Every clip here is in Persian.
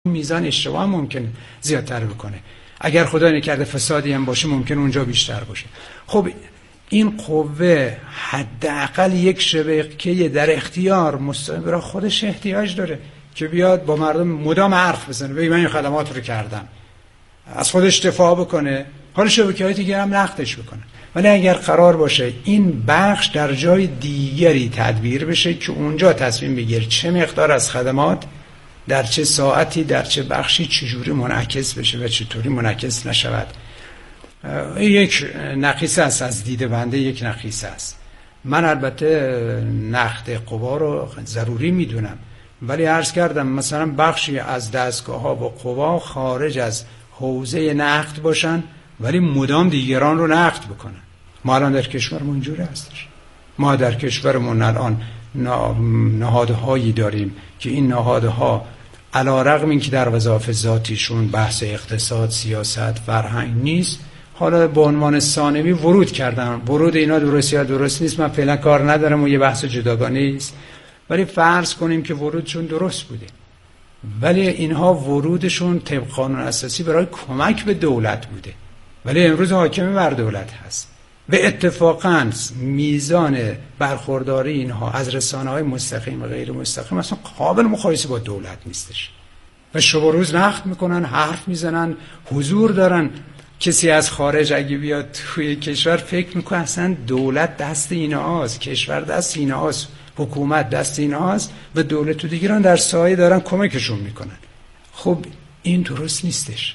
میزان اشتباه هم ممکن زیادتر بکنه. اگر خدا نکرده فسادی هم باشه ممکن اونجا بیشتر باشه. خب این قوه حداقل یک شبکه در اختیار مستقیم را خودش احتیاج داره که بیاد با مردم مدام حرف بزنه، بگه من این خدمات رو کردم، از خودش دفاع بکنه، حالا شبکه‌های دیگه هم نقدش بکنه. ولی اگر قرار باشه این بخش در جای دیگری تدبیر بشه که اونجا تصمیم بگیره چه مقدار از خدمات در چه ساعتی در چه بخشی چجوری منعکس بشه و چطوری منعکس نشود. یک نقیصه است از دید بنده، یک نقیصه است. من البته نقد قوا رو ضروری میدونم، ولی عرض کردم مثلا بخشی از دستگاه ها و قوا خارج از حوزه نقد باشن ولی مدام دیگران رو نقد بکنن. ما الان در کشورمون اینجوری هستش. ما در کشورمون الان نهادهایی داریم که این نهادها علی رغم اینکه در وظایف ذاتیشون بحث اقتصاد، سیاست، فرهنگ نیست، حالا به عنوان ثانوی ورود کردن. ورود اینا درست یا درست نیست من فعلا کار ندارم و یه بحث جداگانه است، ولی فرض کنیم که ورودشون درست بوده، ولی اینها ورودشون طبق قانون اساسی برای کمک به دولت بوده، ولی امروز حاکم بر دولت هست و اتفاقاً میزان برخورداری اینها از رسانه‌های مستقیم و غیر مستقیم اصلا قابل مقایسه با دولت نیستش و شب و روز نقد میکنن، حرف میزنن، حضور دارن. کسی از خارج اگه بیاد توی کشور فکر میکنه اصلا دولت دست اینهاست، کشور دست اینهاست، حکومت دست اینهاست و دولت و دیگران در سایه دارن کمکشون میکنن. خب این درست نیستش.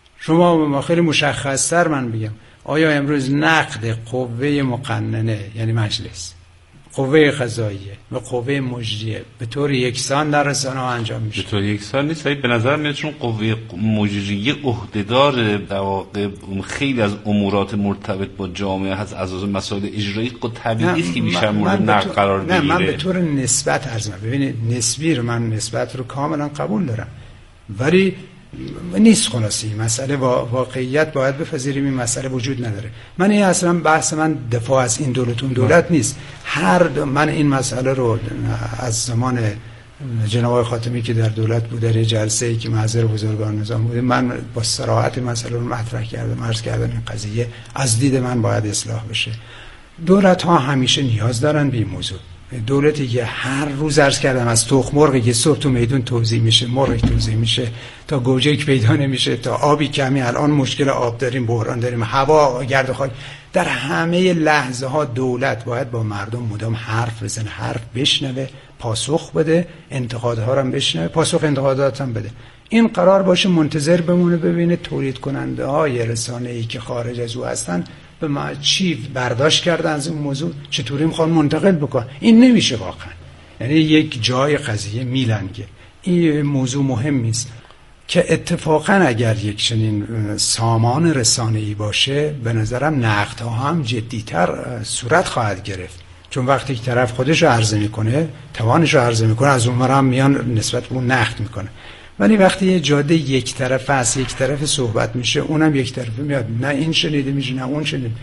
شما خیلی مشخص‌تر من بگم، آیا امروز نقد قوه مقننه یعنی مجلس، قوه قضاییه و قوه مجریه به طور یکسان در رسانه‌ها انجام میشه؟ به طور یکسان نیست، ولی به نظر میاد چون قوه مجریه عهدهدار در واقع خیلی از امورات مرتبط با جامعه هست، از مسائل اجرایی طبیعی است که بیشتر مورد نقد قرار بگیره. نه، من به طور نسبت عرض می‌کنم. ببینید نسبی رو من نسبت رو کاملا قبول دارم، ولی نیست. خلاصی مسئله واقعیت باید بپذیریم این مسئله وجود نداره. من این اصلا بحث من دفاع از این دولت اون دولت نیست. من این مسئله رو از زمان جناب آقای خاتمی که در دولت بود در جلسه‌ای که محضر بزرگان نظام بود من با صراحت مسئله رو مطرح کردم، عرض کردم این قضیه از دید من باید اصلاح بشه. دولت ها همیشه نیاز دارن به این موضوع. دولتی که هر روز عرض کردم از تخم مرغی که صبح تو میدون توزیع میشه، مرغ توزیع میشه تا گوجه پیدا نمیشه، تا آبی کمی، الان مشکل آب داریم، بحران داریم، هوا، گرد و خاک، در همه لحظه ها دولت باید با مردم مدام حرف بزنه، حرف بشنوه، پاسخ بده، انتقادها رو هم بشنوه، پاسخ انتقادات هم بده. این قرار باشه منتظر بمونه ببینه تولید کننده های رسانه‌ای که خارج از او هستن به ما چی برداشت کردن از این موضوع، چطوری میخوان منتقل بکنن. این نمیشه واقعا. یعنی یک جای قضیه میلنگه. این موضوع مهمی است که اتفاقا اگر یک چنین سامان رسانه‌ای باشه به نظرم نقدها هم جدی‌تر صورت خواهد گرفت، چون وقتی که طرف خودش رو عرضه میکنه، توانش رو عرضه میکنه، از اون هم میان نسبت به اون نقد میکنه. ولی وقتی یه جاده یک طرفه است، یک طرف صحبت میشه، اونم یک طرفه میاد، نه این شنیده میشه نه اون شنیده.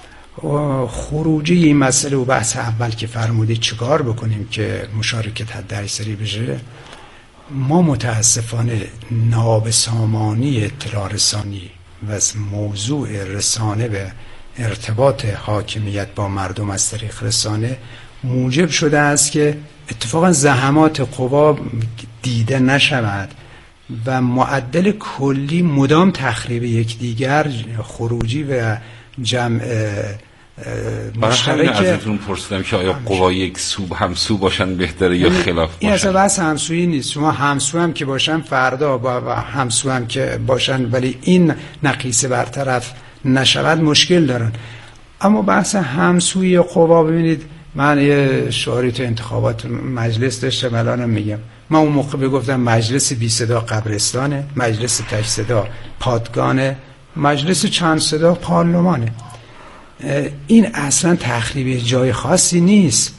خروجی این مسئله و بحث اول که فرمودید چیکار بکنیم که مشارکت حداکثری بشه، ما متاسفانه نابسامانی اطلاع رسانی و موضوع رسانه به ارتباط حاکمیت با مردم از طریق رسانه موجب شده است که اتفاقا زحمات قوا دیده نشود و معدل کلی مدام تخریب یکدیگر، خروجی و جمع مشترک. ازتون پرسیدم که آیا قوا یک سو همسو باشن بهتره یا خلاف باشن؟ این اصلا بحث همسویی نیست. شما همسو هم که باشن فردا با همسو هم که باشن ولی این نقیصه برطرف نشود مشکل دارن. اما بحث همسویی قوا، ببینید من یه شعاری تو انتخابات مجلس داشتم الانم میگم. من اون موقع بگفتم مجلس بی صدا قبرستانه، مجلس تک صدا پادگانه، مجلس چند صدا پارلمانه. این اصلا تخریب جای خاصی نیست.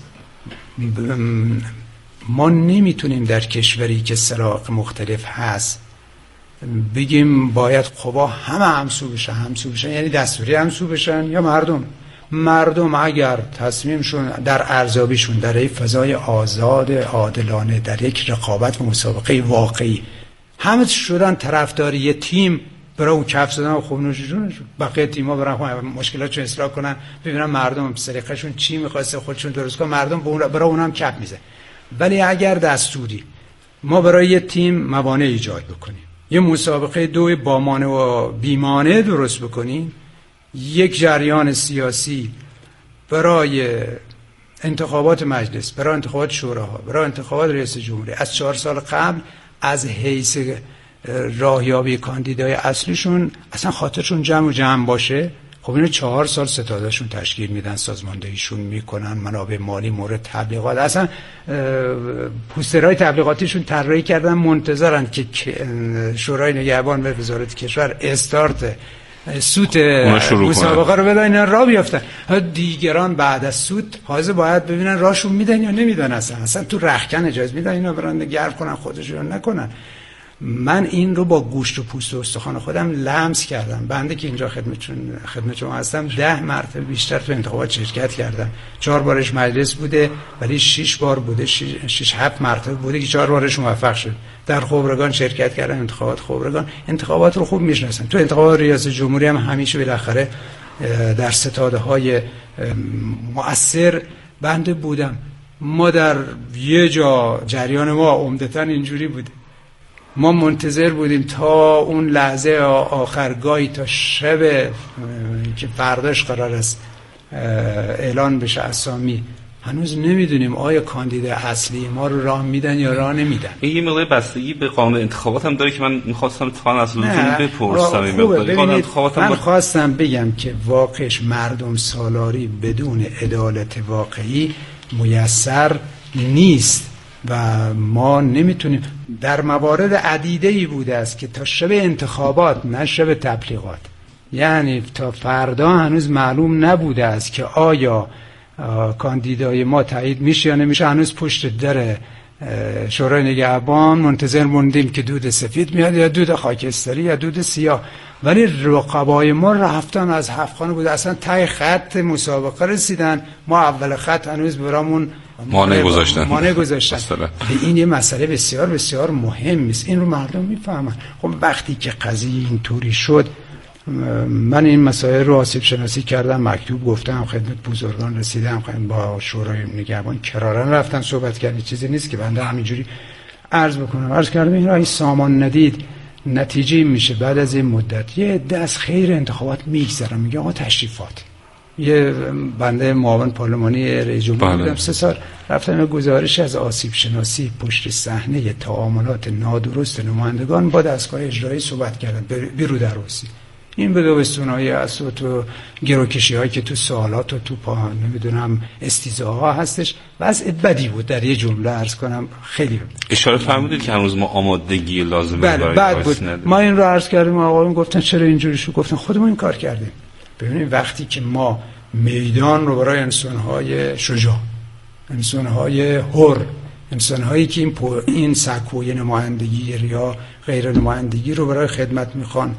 ما نمیتونیم در کشوری که سراغ مختلف هست بگیم باید قوا همه همسو بشن، یعنی دستوری همسو بشن یا مردم اگر تصمیمشون در ارزیابیشون در یک فضای آزاد عادلانه در یک رقابت و مسابقه واقعی همه شدن طرفدار یه تیم، برای اون کف زدن و خوب نوش جونشون. بقیه تیم‌ها برای مشکلاتشون اصلاح کنن، ببینن مردم سلیقه‌شون چی می‌خواسته خودشون درست کنن، مردم برای اونم کف میزه. ولی اگر دستوری ما برای یه تیم موانع ایجاد بکنیم، یه مسابقه دو با مانع و بیمانع درست بکنیم، یک جریان سیاسی برای انتخابات مجلس، برای انتخابات شوراها، برای انتخابات رئیس جمهوری از 4 سال قبل از حیث راهیابی کاندیدای اصلیشون اصلا خاطرشون جمع باشه، خب اینو 4 سال ستادهشون تشکیل میدن، سازماندهیشون میکنن، منابع مالی مورد تبلیغات، اصلا پوسترهای تبلیغاتیشون طراحی کردن، منتظرن که شورای نگهبان و وزارت کشور استارت سوت مسابقه رو بدن، اینا راه بیافتن. دیگران بعد از سوت حاضر باید ببینن راهشون میدن یا نمیدن، اصلا تو رختکن اجازه میدن اینا برن گرم کنن خودشون نکنن. من این رو با گوشت و پوست و استخوان خودم لمس کردم. بنده که اینجا خدمت شما هستم 10 مرتبه بیشتر تو انتخابات شرکت کردم. 4 بارش مجلس بوده ولی 6 بار بوده، 6-7 مرتبه بوده که 4 بارش موفق شد. در خبرگان شرکت کردم، انتخابات خبرگان، انتخابات رو خوب میشناسم. تو انتخابات ریاست جمهوری هم همیشه بالاخره در ستاده‌های مؤثر بنده بودم. ما در یه جا جریان ما عمدتاً اینجوری بوده، ما منتظر بودیم تا اون لحظه آخرگاهی، تا شب که فرداش قرار است اعلان بشه اسامی، هنوز نمیدونیم آیا کاندید اصلی ما رو راه میدن یا راه نمیدن. این مقدار بستگی به قانون انتخابات هم داره که من می‌خواستم اتفاقا از لزوم بپرسم. این مقدار قانون انتخابات هم من خواستم بگم که واقعش مردم سالاری بدون عدالت واقعی میسر نیست و ما نمیتونیم. در موارد عدیده‌ای بوده است که تا شب انتخابات، نه شب تبلیغات، یعنی تا فردا هنوز معلوم نبوده است که آیا کاندیدای ما تایید میشه یا نمیشه. هنوز پشت در شورای نگهبان منتظر موندیم که دود سفید میاد یا دود خاکستری یا دود سیاه، ولی رقبای ما رفتن از 7 خانه بوده، اصلا ته خط مسابقه رسیدن، ما اول خط هنوز برامون مانع گذاشتن. این یه مسئله بسیار بسیار مهم است، این رو مردم میفهمن. خب وقتی که قضیه اینطوری شد، من این مسائل رو آسیب شناسی کردم، مکتوب گفتم، خدمت بزرگان رسیدم، با شورای نگهبان کرارن رفتن صحبت کردن. چیزی نیست که بنده همینجوری عرض کردم این راهی سامان ندید نتیجه میشه. بعد از این مدت یه عده از خیر انتخابات میگذرن، میگه آقا تشریفات. یه بنده معاون پارلمانی رئیس جمهور بودم 3 سال، رفتم گزارش از آسیب شناسی پشت صحنه تعاملات نادرست نمایندگان با دستگاه اجرایی صحبت کردن بیرو دروسی. این به دوستونهای است و تو گروکشی هایی که تو سوالات و تو نمیدونم استیزاها هستش، وضع بدی بود. در یه جمله عرض کنم خیلی اشاره فرمودید که هنوز ما آمادگی لازمه برای بعد بود نداریم. ما این رو عرض کردیم، آقایون گفتن چرا اینجوری شو؟ گفتن خودمون این کار کردیم. ببینید وقتی که ما میدان رو برای انسانهای شجاع، انسانهای حر، انسانهایی که این سکوی نمایندگی یا غیر نمایندگی رو برای خدمت میخوان،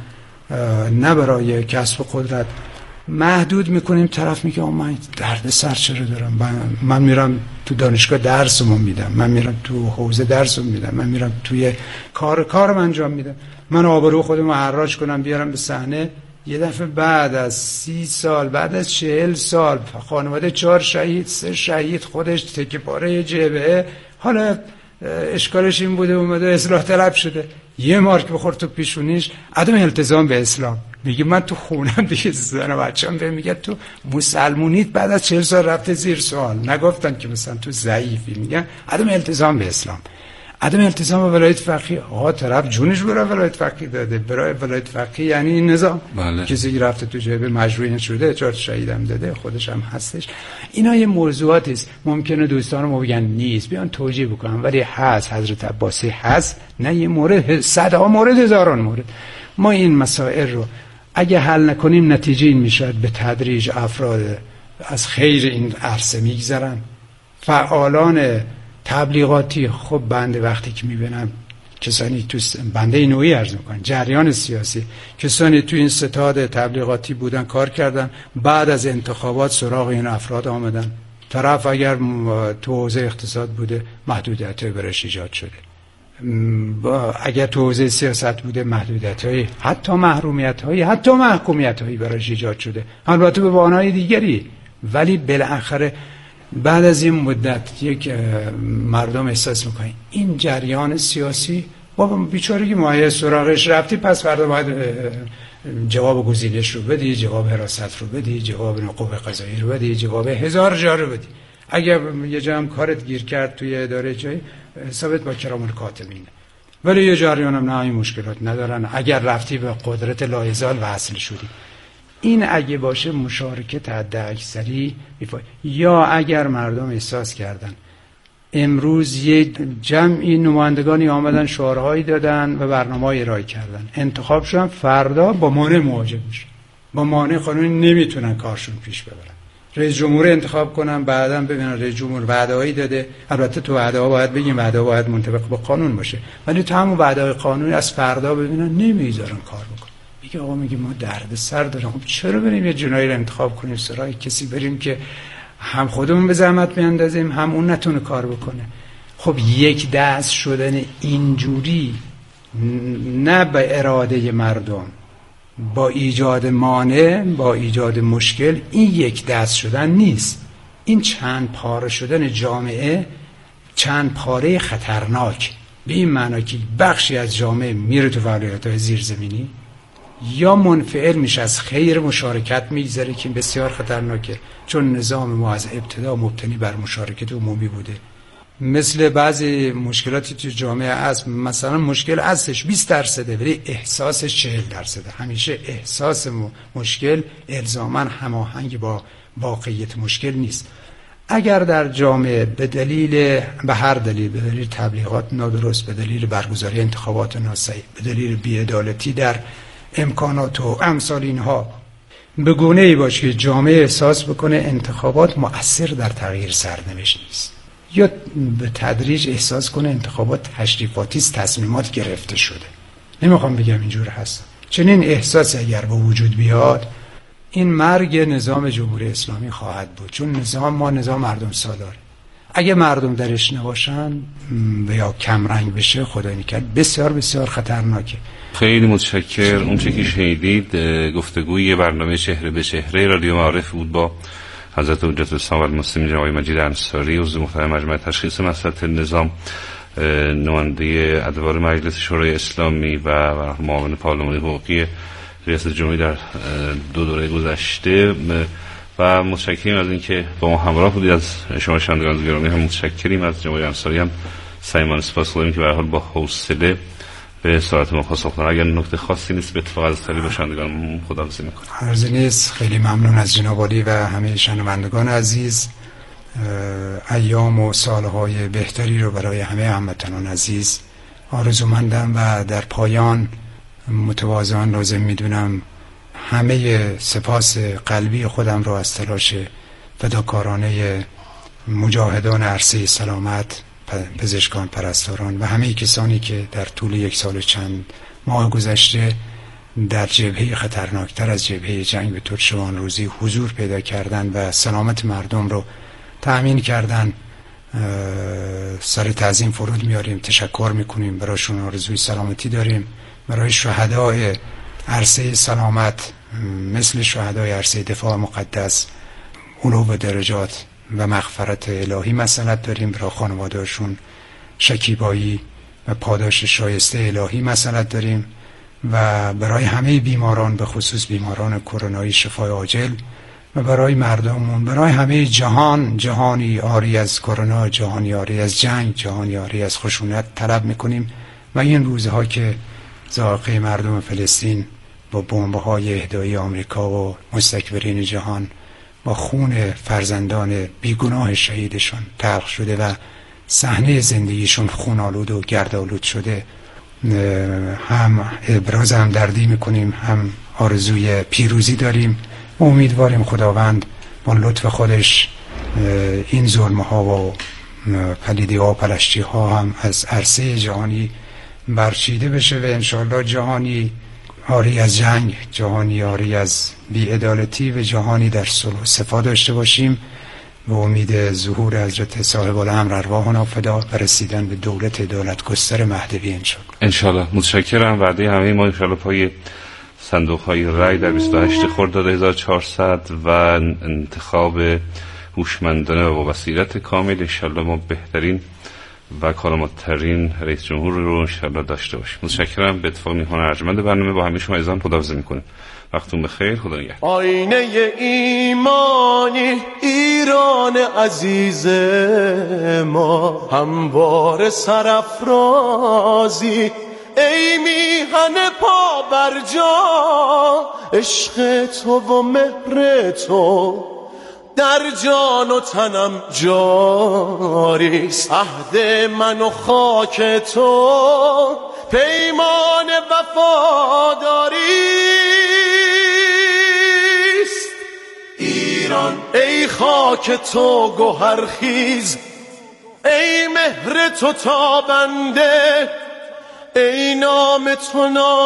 نه برای کسب قدرت، محدود میکنیم، طرف میگه من درد سر چرا دارم، من میرم تو دانشگاه درسمو میدم، من میرم تو حوزه درسمو میدم، من میرم توی کارم انجام میدم، من آبرو خودمو حراج کنم بیارم به صحنه. یه دفعه بعد از 30 سال، بعد از 40 سال، خانواده 4 شهید 3 شهید، خودش تکه پاره جبهه، حالا اشکالش این بوده اومده اصلاح طلب شده، یه مارک بخور تو پیشونیش، عدم التزام به اسلام. میگه من تو خونم دیگه زن و بچه‌ام به میگه تو مسلمونیت، بعد از 40 سال رفته زیر سوال. نگفتن که مثلا تو ضعیفی، میگن عدم التزام به اسلام، عدم التزام به ولایت فقیه. آقا طرف جونش برای ولایت فقیه داده، برای ولایت فقیه یعنی این نظام. بله. کسی که رفته تو جبهه مجروح شده، 4 شهیدم داده، خودش هم هستش. اینا یه موضوعاتی است ممکنه دوستان ما بگن نیست، بیان توجیه بکنن، ولی هست. حضرت عباسی هست، نه یه مورد، صدها مورد، هزاران مورد. ما این مسائل رو اگه حل نکنیم نتیجه این میشه به تدریج افراد از خیر این عرصه میگذرن. فعالان تبلیغاتی، خب بنده وقتی که میبینم کسانی تو بنده نوعی عرض میکنن جریان سیاسی، کسانی تو این ستاد تبلیغاتی بودن، کار کردن، بعد از انتخابات سراغ این افراد آمدن. طرف اگر تو حوزه اقتصاد بوده محدودیت برش ایجاد شده، اگر تو حوزه سیاست بوده محدودیت‌هایی، حتی محرومیت‌هایی، حتی محکومیت‌هایی براش ایجاد شده، البته به بهانه‌های دیگری، ولی بالاخره بعد از این مدت یک مردم احساس میکنن این جریان سیاسی بابا بیچارگی مایه سراغش رفتی، پس فردا باید جواب گزینش رو بدی، جواب حراست رو بدی، جواب قوه قضاییه رو بدی، جواب هزار جا رو بدی. اگر یه جا هم کارت گیر کرد توی اداره جایی، حسابت با کرام الکاتبینه. ولی یه جریان هم نه این مشکلات ندارن، اگر رفتی به قدرت لایزال وصل شدی. این اگه باشه مشارکت حداکثری یا اگر مردم احساس کردن امروز یه جمعی نمایندگانی آمدن شعارهایی دادن و برنامه‌ای ارائه کردن، انتخاب شدن، فردا با مانع مواجه میشن، با مانع قانونی نمیتونن کارشون پیش ببرن. رئیس جمهور انتخاب کنن، بعداً ببینن رئیس جمهور وعده‌ای داده، البته تو وعده‌ها باید بگیم وعده باید منطبق با قانون باشه، ولی تو همون وعده‌های قانونی از فردا ببینن نمیذارن کار بکنن. میگه آقا میگه ما درد سر داریم، خب چرا بریم یه جنایی رو انتخاب کنیم سراغ کسی بریم که هم خودمون به زحمت میاندازیم هم اون نتونه کار بکنه. خب یک دست شدن اینجوری نه به اراده مردم، با ایجاد مانع، با ایجاد مشکل، این یک دست شدن نیست. این چند پاره شدن جامعه، چند پاره خطرناک، به این معنی که بخشی از جامعه میره تو فعالیت‌های زیرزمینی یا منفعل میشه، از خیر مشارکت میگذره که بسیار خطرناکه، چون نظام ما از ابتدا مبتنی بر مشارکت عمومی بوده. مثل بعضی مشکلاتی تو جامعه است، مثلا مشکل ازش 20% ولی احساسش 40%. همیشه احساس مشکل الزاماً هماهنگ با واقعیت مشکل نیست. اگر در جامعه به هر دلیل، به دلیل تبلیغات نادرست، به دلیل برگزاری انتخابات ناصحیح، به دلیل بی‌عدالتی در امکانات و امثال اینها، به گونه‌ای باشه که جامعه احساس بکنه انتخابات مؤثر در تغییر سرنوشت نیست، یا به تدریج احساس کنه انتخابات تشریفاتی است، تصمیمات گرفته شده. نمیخوام بگم اینجور هست. چنین احساسی اگر به وجود بیاد، این مرگ نظام جمهوری اسلامی خواهد بود، چون نظام ما نظام مردم سالاره. اگه مردم درش نباشن و یا کم رنگ بشه، خدا نکرد، بسیار بسیار خطرناکه. خیلی متشکر. اون چه که شنیدید گفتگوی برنامه چهره به چهره رادیو معارف بود با حضرت حجت الاسلام و المسلمین جناب مجید انصاری، عضو محترم مجمع تشخیص مصلحت نظام، نماینده ادوار مجلس شورای اسلامی و معاون پارلمانی حقوقی ریاست جمهوری در دو دوره گذشته، و متشکریم از اینکه با ما همراه بودید. از شما شنوندگان گرامی هم متشکریم. از جناب انصاری هم صمیمانه سپاسگزاریم که به هر حال با حوصله به ساعت ما پاسخ دادن. اگر نکته خاصی نیست به اتفاق از طریق شنوندگان خداحافظی می‌کنم. عرضی نیست. خیلی ممنون از جناب عالی و همه شنوندگان عزیز. ایام و سالهای بهتری رو برای همه هموطنان عزیز آرزومندم و در پایان متواضعاً لازم میدونم همه سپاس قلبی خودم رو از تلاش فداکارانه مجاهدان عرصه سلامت، پزشکان، پرستاران و همه کسانی که در طول یک سال و چند ماه گذشته در جبهه خطرناکتر از جبهه جنگ به ترکمن روزی حضور پیدا کردن و سلامت مردم رو تأمین کردن، سر تعظیم فرود میاریم، تشکر میکنیم، برایشون آرزوی سلامتی داریم. برای شهدای عرصه سلامت مثل شهدای عرصه دفاع مقدس علو درجات و مغفرت الهی مسئلت داریم. برای خانواده‌شون شکیبایی و پاداش شایسته الهی مسئلت داریم و برای همه بیماران به خصوص بیماران کرونایی شفای عاجل و برای مردممون، برای همه جهان، جهانی عاری از کرونا، جهانی عاری از جنگ، جهانی عاری از خشونت طلب میکنیم و این روزها که ذائقه مردم فلسطین با بمب‌های اهدایی آمریکا و مستکبرین جهان با خون فرزندان بیگناه شهیدشون تلخ شده و صحنه زندگیشون خونالود و گردآلود شده، هم ابراز همدردی میکنیم، هم آرزوی پیروزی داریم. امیدواریم خداوند با لطف خودش این ظلم‌ها و پلیدی‌ها و پلشتی‌ها هم از عرصه جهانی برچیده بشه و انشاءالله جهانی عاری از جنگ، جهانی عاری از بی‌عدالتی و جهانی در صلح و صفا داشته باشیم و امید ظهور حضرت صاحب الامر ارواحنا فدا و رسیدن به دولت دولتگستر مهدوی انشالله. متشکرم. وعده همه ما انشالله پای صندوق‌های رای در 28 خرداد 1400 و انتخاب هوشمندانه و بصیرت کامل انشالله ما بهترین و کارآمدترین رئیس جمهور رو انشالله داشته باشیم. متشکرم. به اتفاق میهمان ارجمند برنامه با همه شما عزیزان خداحافظی میکنیم. وقتتون بخیر. خدا نگهدار. آینه ایمانی ایران عزیز ما، همواره سرافرازی ای میهن پا بر جا، عشق تو و مهر تو در جان و تنم جاریست، عهد من و خاک تو پیمان وفاداریست. ایران ای خاک تو گوهرخیز، ای مهر تو تابنده، ای نام تو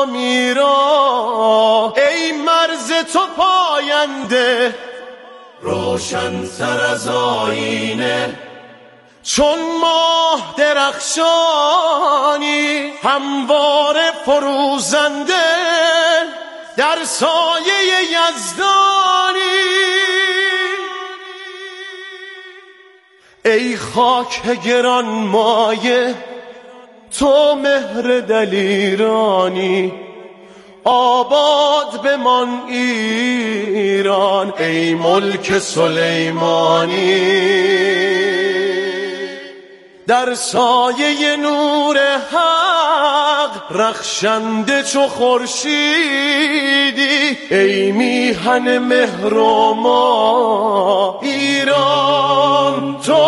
نامیرا، ای مرز تو پاینده، روشن سر از آینه چون ماه درخشانی، همواره فروزنده در سایه یزدانی. ای خاک گران مایه تو مهر دلیرانی، آباد بمان ایران ای ملک سلیمانی. در سایه نور حق رخشنده چو خورشیدی، ای میهن مهر و ما ایران، تو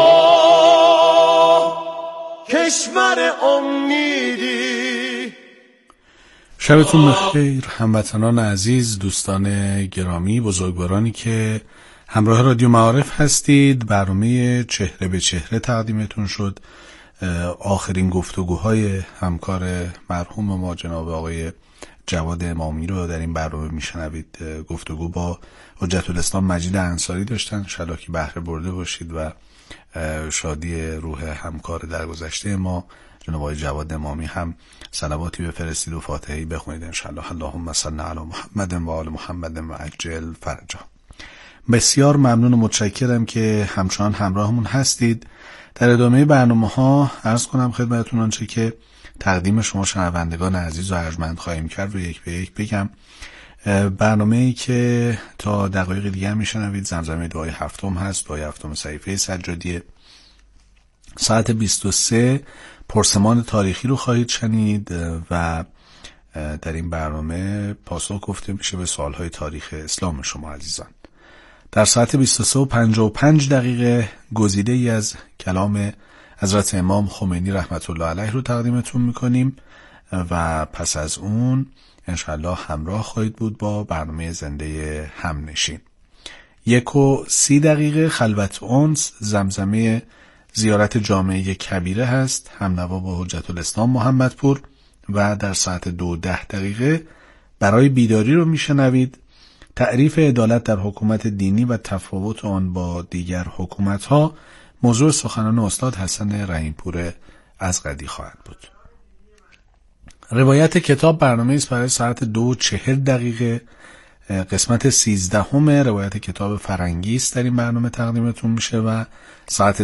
کشور امیدی. شبتون بخیر هموطنان عزیز، دوستان گرامی، بزرگوارانی که همراه رادیو معارف هستید. برنامه چهره به چهره تقدیمتون شد. آخرین گفتگوهای همکار مرحوم ما جناب آقای جواد امامی رو در این برنامه میشنوید. گفتگو با حجت الاسلام مجید انصاری داشتن. انشالله که بهره برده باشید و شادی روح همکار درگذشته ما جناب آقای جواد امامی هم صلواتی بفرستید و فاتحه‌ای بخونید انشالله. اللهم صل علی محمد و آل محمد و عجل فرجا. بسیار ممنون و متشکرم که همچنان همراهمون هستید. در ادامه برنامه ها عرض کنم خدمتتون آنچه که تقدیم شما شنوندگان عزیز و ارجمند خواهیم کرد رو یک به یک بگم. برنامه‌ای که تا دقایق دیگه میشنوید زمزمه دعای هفتم هست، دعای هفتم صحیفه سجادیه. ساعت 23 پرسمان تاریخی رو خواهید شنید و در این برنامه پاسخ گفته میشه به سوالهای تاریخ اسلام شما عزیزان. در ساعت 23:55 گزیده ای از کلام حضرت امام خمینی رحمت الله علیه رو تقدیمتون میکنیم و پس از اون انشالله همراه خواهید بود با برنامه زنده همنشین. 1:30 خلوت اونس زمزمه زیارت جامعه کبیره هست، همنوا با حجت الاسلام محمدپور. و در ساعت 2:10 برای بیداری رو میشنوید. تعریف عدالت در حکومت دینی و تفاوت آن با دیگر حکومت‌ها موضوع سخنان استاد حسن رحیمپور ازغدی خواهد بود. روایت کتاب برنامه است برای ساعت 2:40 قسمت 13 روایت کتاب فرنگی است در این برنامه تقدیمتون میشه و ساعت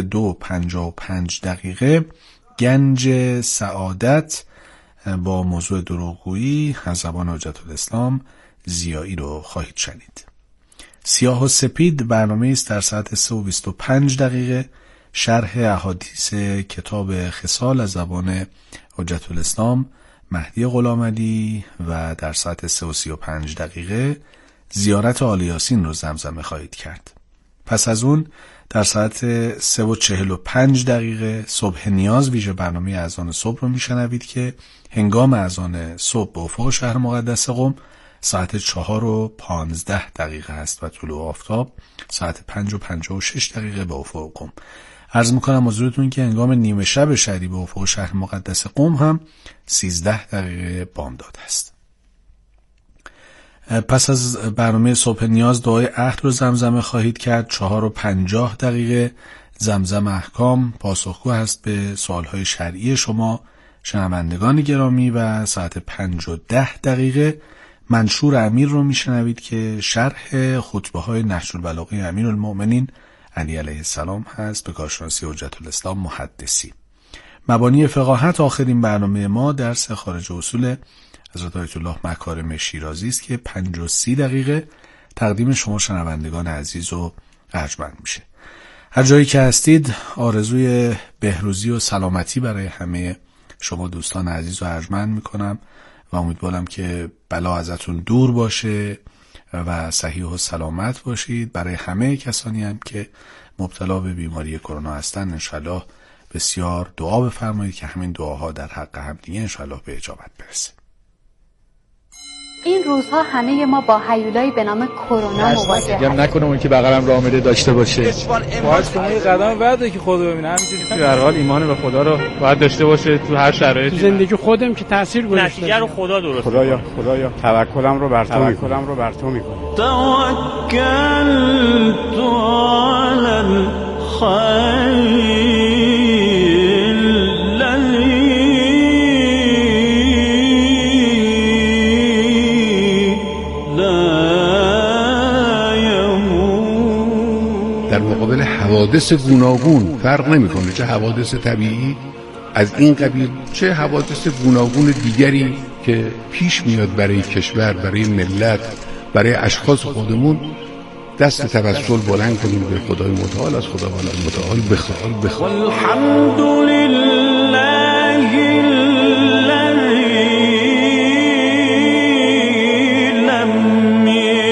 2:55 گنج سعادت با موضوع دروغگویی از زبان حجت الاسلام ضیایی رو خواهید شنید. سیاه و سپید برنامه است در ساعت 3:25 شرح احادیث کتاب خصال از زبان حجت الاسلام مهدی غلامعلی و در ساعت 3:35 زیارت آل یاسین رو زمزمه خواهید کرد. پس از اون در ساعت 3:45 صبح نیاز ویژه برنامه اذان صبح رو میشنوید که هنگام اذان صبح به افق شهر مقدس قم ساعت 4:15 هست و طلوع آفتاب ساعت 5:56 به افق قم. عرض میکنم حضورتون که هنگام نیمه شب شهری به افق شهر مقدس قم هم 13 بامداد است. پس از برنامه صبح نیاز دعای عهد رو زمزمه خواهید کرد. 4:50 زمزم احکام پاسخگو هست به سوالهای شرعی شما شنوندگان گرامی و ساعت 5:10 منشور امیر رو میشنوید که شرح خطبه های نهج البلاغه امیرالمؤمنین علی علیه السلام هست به کارشناسی حجت الاسلام محدثی. مبانی فقاهت آخرین برنامه ما درس خارج اصول حضرت آیت الله مکارم شیرازی است که 5:30 تقدیم شما شنوندگان عزیز و ارجمند میشه. هر جایی که هستید آرزوی بهروزی و سلامتی برای همه شما دوستان عزیز و ارجمند میکنم و امیدوارم که بلا ازتون دور باشه و صحیح و سلامت باشید. برای همه کسانی هم که مبتلا به بیماری کرونا هستن انشالله بسیار دعا بفرمایید که همین دعاها در حق هم دیگه انشالله به اجابت برسه. این روزها همه ما با هیولایی به نام کرونا مواجه هستیم. نکنه اون که بغلم راه میره داشته باشه. باید شما یه قدم بعده که خدا ببینه. همینجوری که در حال ایمان به خدا رو باید داشته باشه تو هر شرایطی. زندگی خودم که تاثیر گذاشته. نتیجه رو خدا درست. خدایا توکلم رو بر تو میکنه. توکلت علی الخیر در مقابل حوادث گوناگون فرق نمیکنه، چه حوادث طبیعی از این قبیل چه حوادث گوناگون دیگری که پیش میاد برای کشور، برای ملت، برای اشخاص خودمون، دست توسل بلند کنیم به خدای متعال، از خداوند متعال بخواد. الحمدلله لم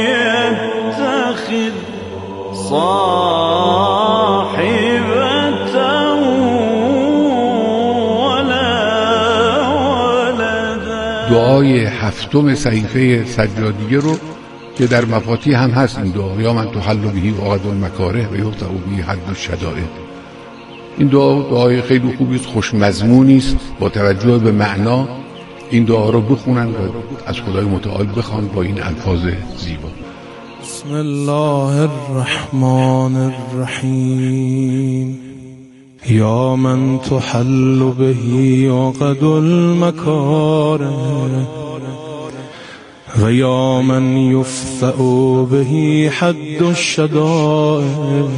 يتخذ دعای 7 صحیفه سجادیه رو که در مفاتیح هم هست این دعا، یا من تحل بهی عقد المکاره و یقطع بهی حد الشدائد. این دعای خیلی خوبی است، خوش مضمونی است، با توجه به معنا این دعا رو بخونن و از خدای متعال بخوان با این الفاظ زیبا. بسم الله الرحمن الرحیم یا من تحل بهی عقد المکاره و یا من یفتع بهی حد الشدائد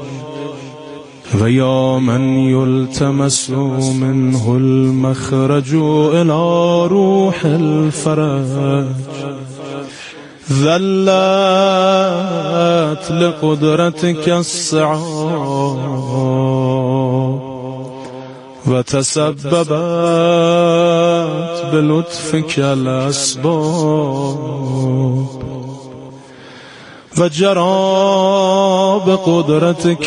و یا من یلتمس منه المخرج الى روح الفرج ذلت لقدرتك الصعاب و تسببت بلطفك الاسباب و جرى بقدرتك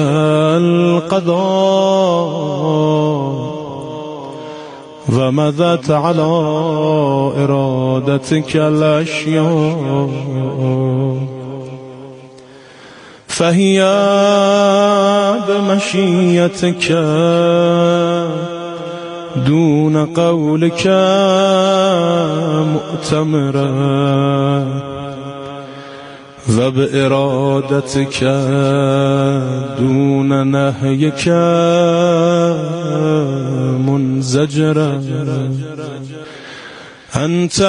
القضاء و مضت على ارادتك الاشیاء فهي بمشیتك دون قولك مؤتمرا و بإرادتك دون نهيك منزجرا أنت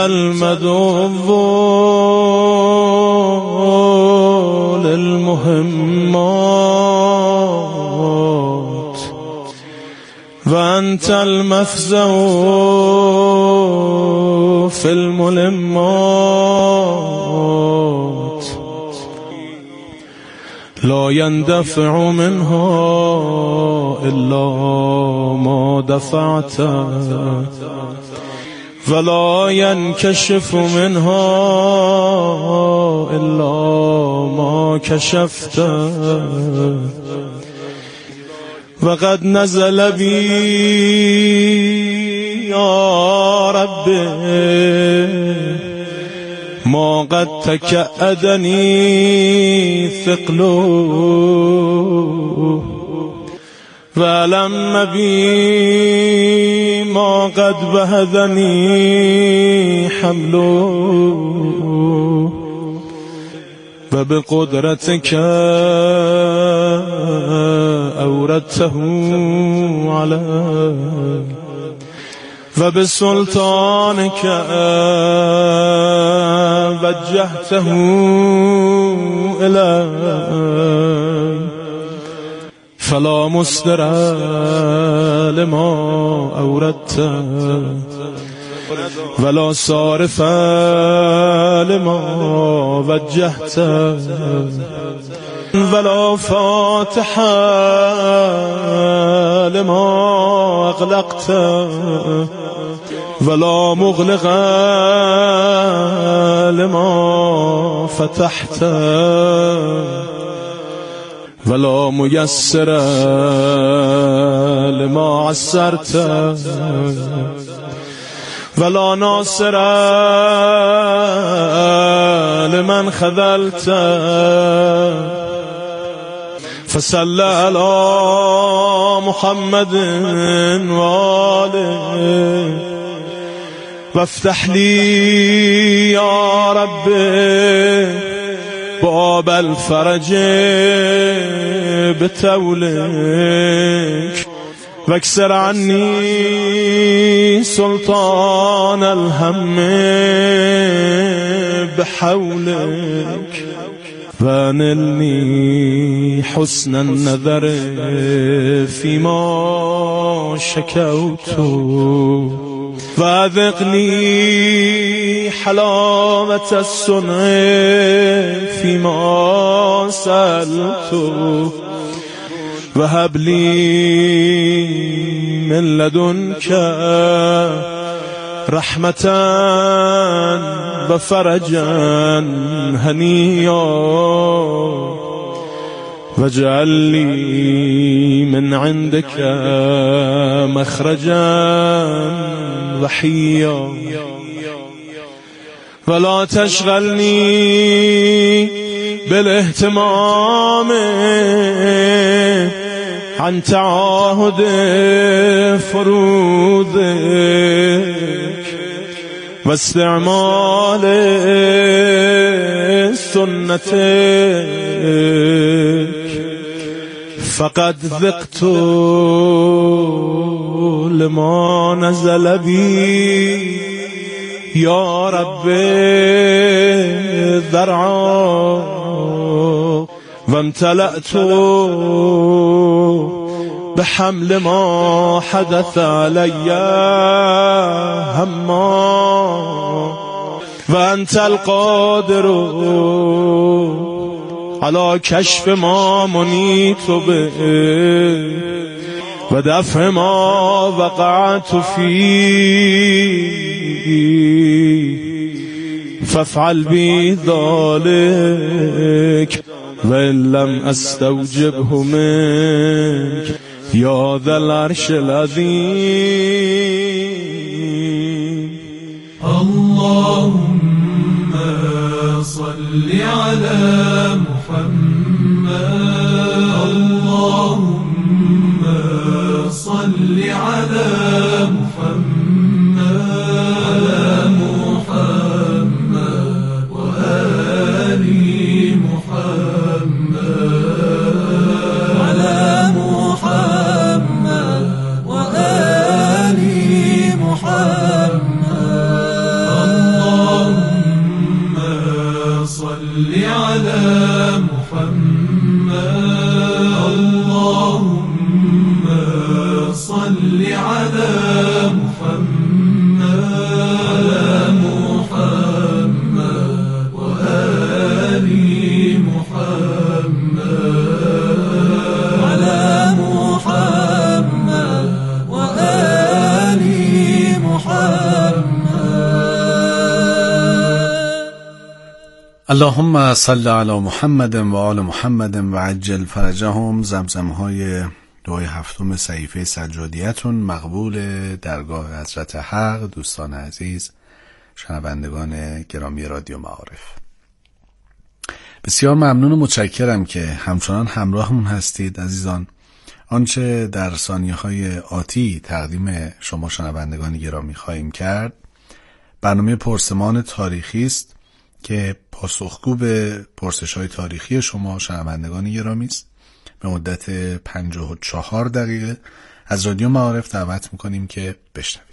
المدعو للمهمات وأنت المفزع في الملمات لا يندفع منها إلا ما دفعت ولا ينكشف منها إلا ما كشفت وقد نزل بي يا رب ما قد تكأدني ثقله ولم بي ما قد بهذني حمله و به قدرتك أوردته علي و به سلطانك وجهته إلي فلا مصدر لما أوردته ولا صارف لما وجهته ولا فاتح لما أغلقته ولا مغلق لما فتحته ولا ميسر لما عسرته ولا ناصر لمن خذلته فصل على محمد وآله وافتح لي يا رب باب الفرج بتولك واكسر عني سلطان الهم بحولك وانلني حسن النظر فيما شكوت وأذقني حلاوة الصنع فيما سألت وهب لي من لدنك رحمة وفرجا هنيا واجعل لي من عندك مخرجا وحيا ولا تشغلني بالاهتمام عن تعاهد فروضك واستعمال سنتك فقد ذقت لما نزل بي يا رب ذرعا وامتلأت بحمل ما حدث علي هما وأنت القادر على كشف ما منيت به ودفع ما وقعت فيه فافعل بي ذلك وإن لم أستوجبه منك يا ذا العرش العظيم. اللهم صل على محمد اللهم صل على محمد على محمد وآل محمد على محمد وآل محمد اللهم صل على محمد اللهم صل على محمد على محمد وآل محمد على محمد وآل محمد. اللهم صل على محمد و آل محمد و عجل فرجهم. زمزمهای دعای هفتم صحیفه سجادیتون مقبول درگاه حضرت حق. دوستان عزیز، شنوندگان گرامی رادیو معارف، بسیار ممنون و متشکرم که همچنان همراهمون هستید عزیزان. آنچه در ثانیه‌های آتی تقدیم شما شنوندگان گرامی خواهیم کرد برنامه پرسمان تاریخی است که پاسخگو به پرسش‌های تاریخی شما شنوندگان گرامی است. به مدت 54 دقیقه از رادیو معارف دعوت می‌کنیم که بشنوید.